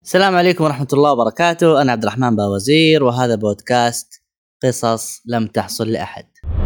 السلام عليكم ورحمة الله وبركاته. أنا عبد الرحمن باوزير وهذا بودكاست قصص لم تحصل لأحد.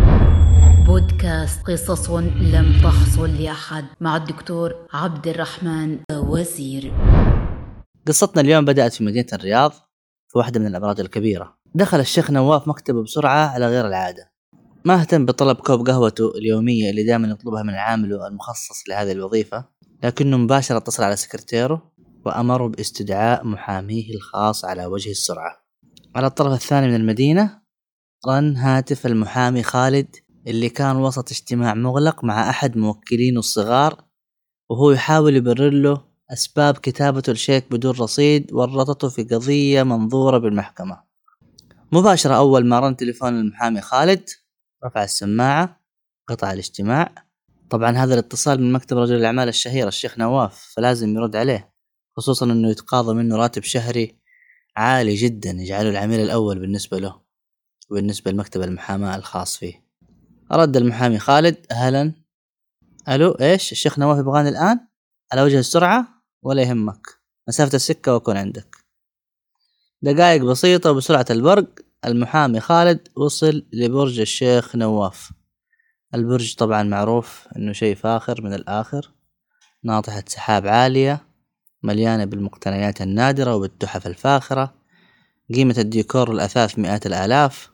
بودكاست قصص لم تحصل لأحد مع الدكتور عبد الرحمن باوزير. قصتنا اليوم بدأت في مدينة الرياض في واحدة من الأبراج الكبيرة. دخل الشيخ نواف مكتبه بسرعة على غير العادة، ما اهتم بطلب كوب قهوته اليومية اللي دائما يطلبها من عامله المخصص لهذه الوظيفة، لكنه مباشرة اتصل على سكرتيره وأمره باستدعاء محاميه الخاص على وجه السرعة. على الطرف الثاني من المدينة رن هاتف المحامي خالد اللي كان وسط اجتماع مغلق مع أحد موكلينه الصغار، وهو يحاول يبرر له أسباب كتابته الشيك بدون رصيد ورطته في قضية منظورة بالمحكمة. مباشرة أول ما رن تليفون المحامي خالد رفع السماعة، قطع الاجتماع. طبعا هذا الاتصال من مكتب رجل الأعمال الشهير الشيخ نواف، فلازم يرد عليه، خصوصا أنه يتقاضى منه راتب شهري عالي جدا يجعله العميل الأول بالنسبة له وبالنسبة لمكتب المحاماة الخاص فيه. رد المحامي خالد: أهلا. ألو، إيش؟ الشيخ نواف يبغاني الآن على وجه السرعة؟ ولا يهمك، مسافة السكة وأكون عندك. دقائق بسيطة وبسرعة البرق المحامي خالد وصل لبرج الشيخ نواف. البرج طبعا معروف إنه شيء فاخر من الآخر، ناطحة سحاب عالية مليانة بالمقتنيات النادرة وبالتحف الفاخرة، قيمة الديكور والأثاث مئات الآلاف.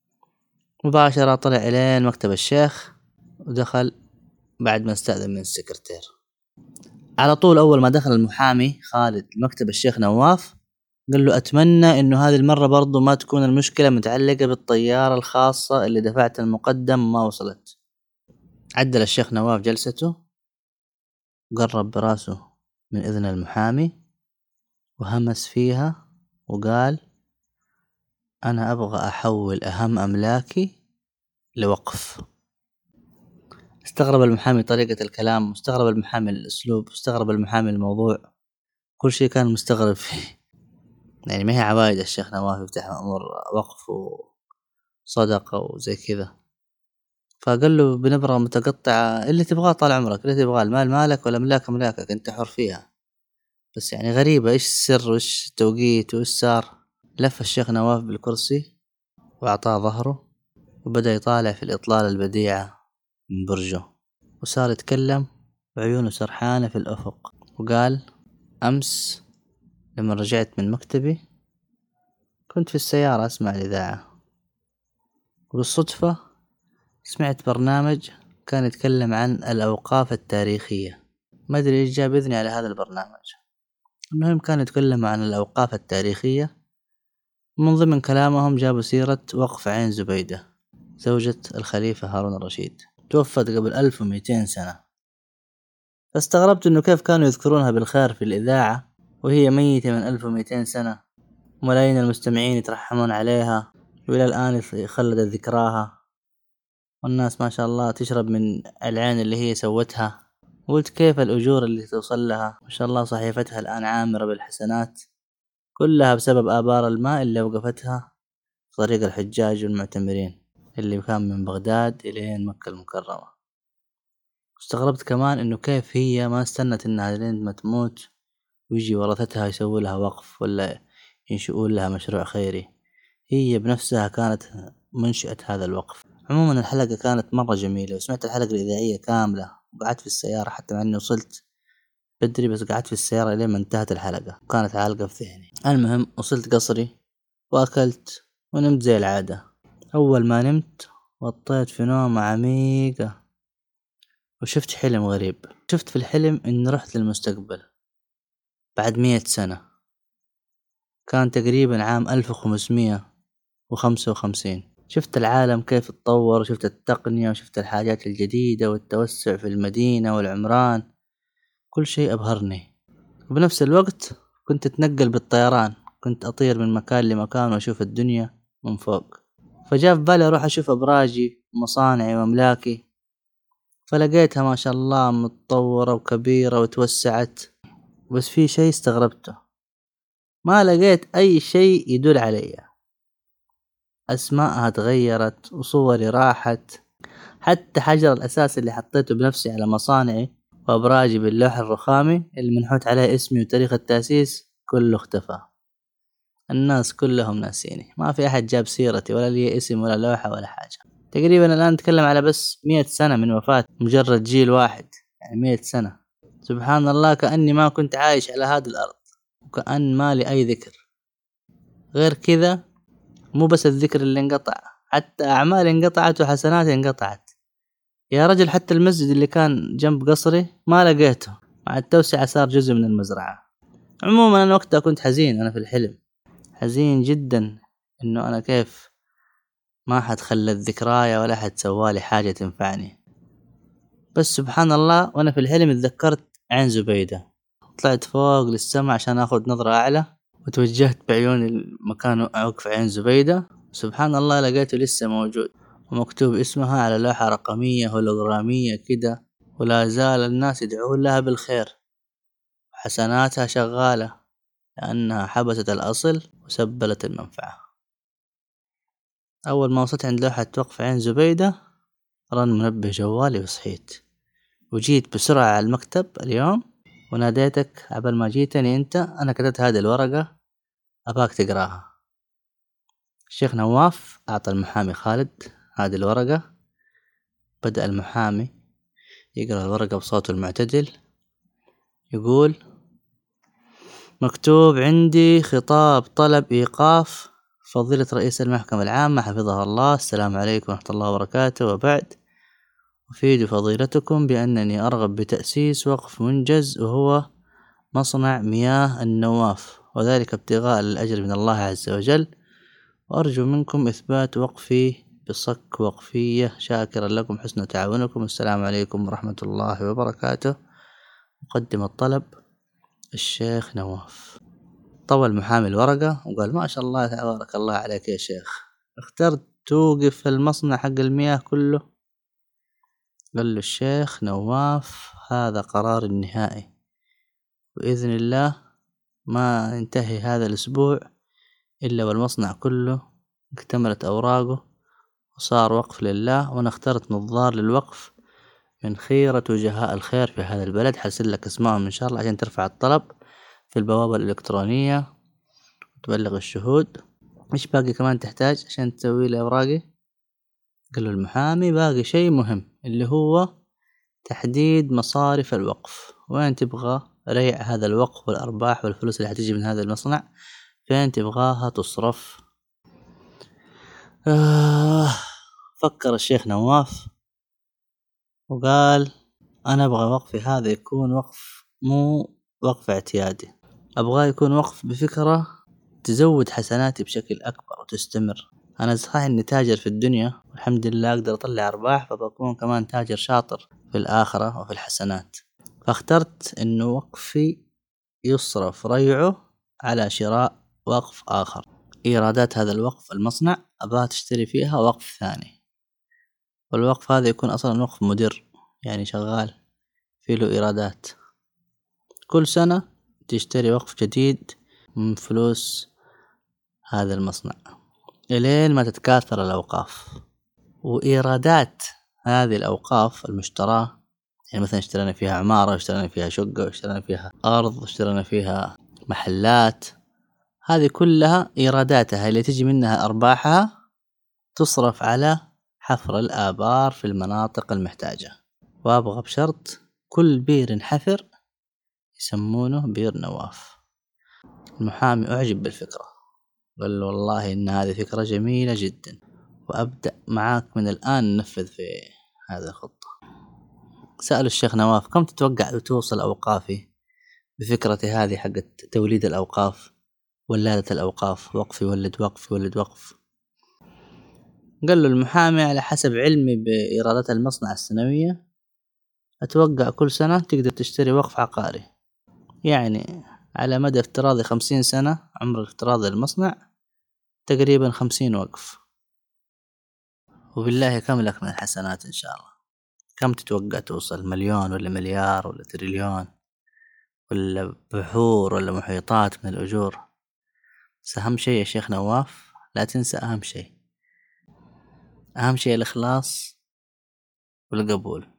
مباشرة طلع إلين مكتب الشيخ ودخل بعد ما استأذن من السكرتير. على طول أول ما دخل المحامي خالد مكتب الشيخ نواف قال له: أتمنى إنه هذه المرة برضو ما تكون المشكلة متعلقة بالطيارة الخاصة اللي دفعت المقدم ما وصلت. عدل الشيخ نواف جلسته وقرب براسه من إذن المحامي وهمس فيها وقال: أنا أبغى أحول أهم أملاكي لوقف. استغرب المحامي طريقة الكلام، استغرب المحامي الأسلوب، استغرب المحامي الموضوع، كل شيء كان مستغرب فيه. يعني ما هي عوايد الشيخ نواف يفتح أمور وقف وصدقة وزي كذا. فقال له بنبرة متقطعة: اللي تبغاه طال عمرك، اللي تبغاه، المال مالك ولا ملاك ملاكك، انت حر فيها. بس يعني غريبة، ايش السر وايش التوقيت وايش صار؟ لف الشيخ نواف بالكرسي واعطاه ظهره وبدأ يطالع في الإطلالة البديعة من برجه، وصار يتكلم وعيونه سرحانة في الأفق، وقال: أمس لما رجعت من مكتبي كنت في السيارة أسمع الإذاعة، وبالصدفة سمعت برنامج كان يتكلم عن الأوقاف التاريخية. ما أدري إيش جاب إذني على هذا البرنامج. المهم كان يتكلم عن الأوقاف التاريخية، من ضمن كلامهم جابوا سيرة وقف عين زبيدة زوجة الخليفة هارون الرشيد، توفت قبل 1200 سنة. فاستغربت إنه كيف كانوا يذكرونها بالخير في الإذاعة وهي ميتة من 1200 سنة، وملايين المستمعين يترحمون عليها وإلى الآن يخلد ذكراها، والناس ما شاء الله تشرب من العين اللي هي سوتها. قلت كيف الأجور اللي توصل لها، ما شاء الله صحيفتها الآن عامرة بالحسنات، كلها بسبب آبار الماء اللي وقفتها في طريق الحجاج والمعتمرين اللي كان من بغداد إلى مكة المكرمة. استغربت كمان إنه كيف هي ما استنت إنها لين ما تموت ويجي ورثتها يسوي لها وقف ولا ينشئون لها مشروع خيري، هي بنفسها كانت منشئة هذا الوقف. عموما الحلقة كانت مرة جميلة، وسمعت الحلقة الإذاعية كاملة وقعدت في السيارة، حتى مع أني وصلت بدري بس قعدت في السيارة لين ما انتهت الحلقة وكانت عالقة في ذهني. المهم وصلت قصري وأكلت ونمت زي العادة. أول ما نمت وطيت في نومة عميقة وشفت حلم غريب. شفت في الحلم إني رحت للمستقبل بعد 100 سنة، كان تقريبا عام 1555. شفت العالم كيف اتطور، وشفت التقنية وشفت الحاجات الجديدة والتوسع في المدينة والعمران، كل شيء أبهرني. وبنفس الوقت كنت أتنقل بالطيران، كنت أطير من مكان لمكان وأشوف الدنيا من فوق. فجاء في بالي أروح أشوف أبراجي ومصانعي وأملاكي، فلقيتها ما شاء الله متطورة وكبيرة وتوسعت. بس في شيء استغربته، ما لقيت أي شيء يدل علي. أسماءها تغيرت وصوري راحت، حتى حجر الأساس اللي حطيته بنفسي على مصانعي وأبراجي باللوح الرخامي اللي منحوت عليه اسمي وتاريخ التأسيس كله اختفى، الناس كلهم ناسيني، ما في أحد جاب سيرتي ولا لي اسم ولا لوحة ولا حاجة. تقريبا الآن نتكلم على بس 100 سنة من وفاة مجرد جيل واحد، يعني 100 سنة. سبحان الله، كأني ما كنت عايش على هذه الأرض، وكأن ما لي أي ذكر. غير كذا، مو بس الذكر اللي انقطع، حتى أعمال انقطعت وحسنات انقطعت. يا رجل، حتى المسجد اللي كان جنب قصري ما لقيته، مع التوسعة صار جزء من المزرعة. عموما أنا وقتها كنت حزين، أنا في الحلم حزين جدا إنه أنا كيف ما حد خلى الذكرايا ولا حد سوالي حاجة تنفعني. بس سبحان الله، وأنا في الحلم اتذكرت عين زبيدة. طلعت فوق للسماء عشان أخذ نظرة أعلى، وتوجهت بعيوني المكان أوقف عين زبيدة. سبحان الله، لقيته لسه موجود ومكتوب اسمها على لوحة رقمية هولوغرامية كده، ولا زال الناس يدعون لها بالخير، وحسناتها شغالة لأنها حبست الأصل وسبلت المنفعة. أول ما وصلت عند لوحة وقف عين زبيدة رن منبه جوالي وصحيت، وجيت بسرعة على المكتب اليوم وناديتك. عبال ما جيتني أنت أنا كتبت هذه الورقة، أباك تقراها. الشيخ نواف أعطى المحامي خالد هذه الورقة. بدأ المحامي يقرأ الورقة بصوته المعتدل، يقول: مكتوب عندي خطاب طلب إيقاف فضيلة رئيس المحكمة العامة حفظه الله، السلام عليكم ورحمة الله وبركاته، وبعد أفيد فضيلتكم بأنني أرغب بتأسيس وقف منجز وهو مصنع مياه النواف، وذلك ابتغاء الأجر من الله عز وجل، وأرجو منكم إثبات وقفي بصك وقفية، شاكرا لكم حسن تعاونكم، السلام عليكم ورحمة الله وبركاته. مقدم الطلب الشيخ نواف. طوى المحامي الورقة وقال: ما شاء الله تبارك الله عليك يا شيخ، اخترت توقف المصنع حق المياه كله؟ قال له الشيخ نواف: هذا قرار النهائي، بإذن الله ما ينتهي هذا الأسبوع إلا والمصنع كله اكتملت أوراقه وصار وقف لله، وأنا اخترت نظار للوقف من خيرة وجهاء الخير في هذا البلد، حرسل لك اسمائهم إن شاء الله عشان ترفع الطلب في البوابة الإلكترونية وتبلغ الشهود. إيش باقي كمان تحتاج عشان تسوي لي أوراقي؟ قال له المحامي: باقي شيء مهم اللي هو تحديد مصارف الوقف، وين تبغى ريع هذا الوقف والأرباح والفلوس اللي هتجي من هذا المصنع فين تبغاها تصرف. فكر الشيخ نواف وقال: أنا أبغى وقفي هذا يكون وقف مو وقف اعتيادي، أبغى يكون وقف بفكرة تزود حسناتي بشكل أكبر وتستمر. أنا صحيح إني تاجر في الدنيا والحمد لله أقدر أطلع أرباح، فبكون كمان تاجر شاطر في الآخرة وفي الحسنات. فاخترت إنه وقفي يصرف ريعه على شراء وقف آخر. إيرادات هذا الوقف المصنع أبغى تشتري فيها وقف ثاني، والوقف هذا يكون أصلا وقف مدر، يعني شغال فيه له إيرادات. كل سنة تشتري وقف جديد من فلوس هذا المصنع إلين ما تتكاثر الأوقاف. وإيرادات هذه الأوقاف المشتراة، يعني مثلا اشترينا فيها عمارة، اشترينا فيها شقة، اشترينا فيها أرض، اشترينا فيها محلات، هذه كلها إيراداتها اللي تجي منها أرباحها تصرف على حفر الآبار في المناطق المحتاجة. وأبغى بشرط كل بير حفر يسمونه بير نواف. المحامي أعجب بالفكرة، قال له: والله إن هذه فكرة جميلة جدا، وأبدأ معاك من الآن ننفذ في هذه الخطة. سأل الشيخ نواف: كم تتوقع توصل أوقافي بفكرتي هذه حقت توليد الأوقاف، ولادة الأوقاف، وقف يولد وقف يولد وقف؟ قال له المحامي: على حسب علمي بإيرادات المصنع السنوية أتوقع كل سنة تقدر تشتري وقف عقاري، يعني على مدى افتراضي 50 سنة عمر افتراضي المصنع تقريبا 50 وقف. وبالله كم لك من الحسنات إن شاء الله؟ كم تتوقع توصل؟ مليون ولا مليار ولا تريليون ولا بحور ولا محيطات من الأجور؟ بس أهم شيء يا شيخ نواف لا تنسى أهم شيء الإخلاص والقبول.